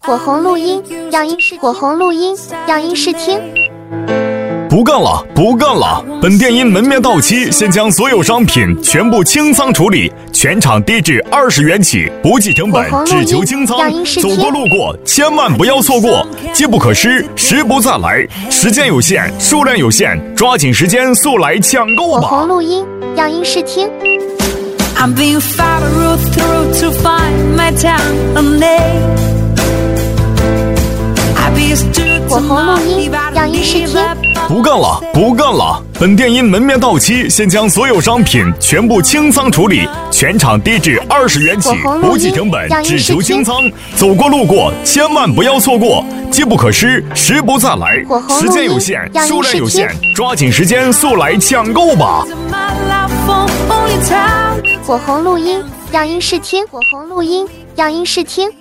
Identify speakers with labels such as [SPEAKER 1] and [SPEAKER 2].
[SPEAKER 1] 火红录音，让音室火红录音，让音室听。
[SPEAKER 2] 不干了，不干了！本店因门面到期，现将所有商品全部清仓处理，全场低至20元起，不计成本，只求清仓。走过路过，千万不要错过！机不可失，时不再来，时间有限，数量有限，抓紧时间速来抢购吧！
[SPEAKER 1] 火红录音，让音室听。
[SPEAKER 3] I'm being followed through to find my talent.
[SPEAKER 1] 火红录音，让音室听。
[SPEAKER 2] 不干了，不干了！本店因门面到期，现将所有商品全部清仓处理，全场低至20元起，不计成本，只求清仓。走过路过，千万不要错过！机不可失，时不再来，时间有限，数量有限，抓紧时间速来抢购吧！
[SPEAKER 1] 火红录音，让音室听。火红录音，让音室听。